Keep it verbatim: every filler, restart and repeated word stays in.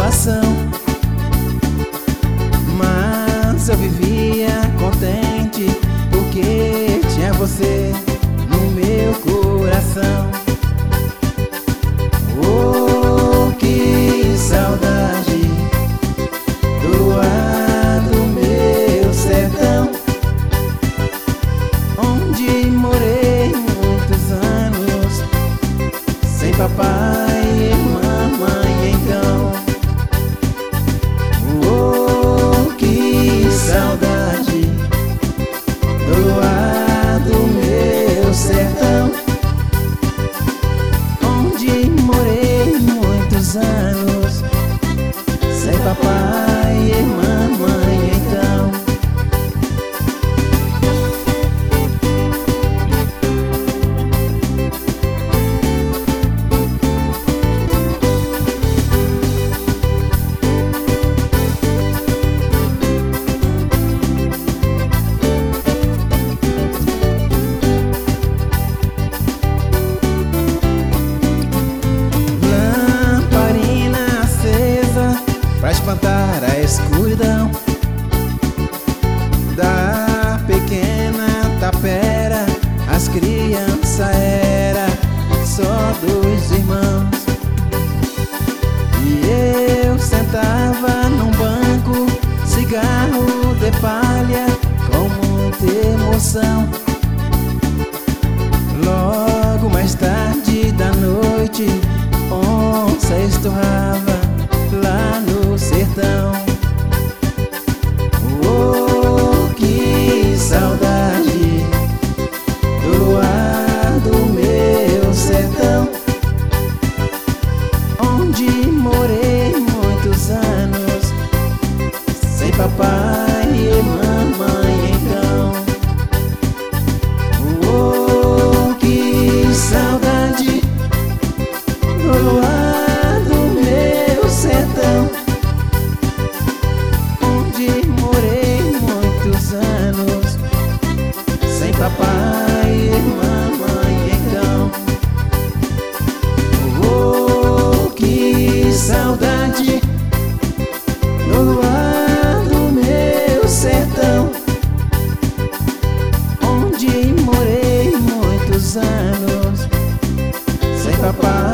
situação, mas eu vivia contente porque tinha você no meu coração. Oh, que saudade do ar do meu sertão, onde morei muitos anos sem papai e mamãe. Então, oh, que saudade do ar do meu sertão, onde morei muitos anos sem papai e mamãe. Então, pra espantar a escuridão da pequena tapera, as crianças era só dois irmãos, e eu sentava num banco, cigarro de palha com muita emoção. Logo mais tarde da noite, onça estorrava lá no sertão. Oh, que saudade do ar do meu sertão, onde morei muitos anos sem papai e mamãe. Então, oh, que saudade do ar do meu sertão, onde morei muitos anos sem papai e mamãe. Então, oh, que saudade do ar do meu sertão, onde morei muitos anos sem papai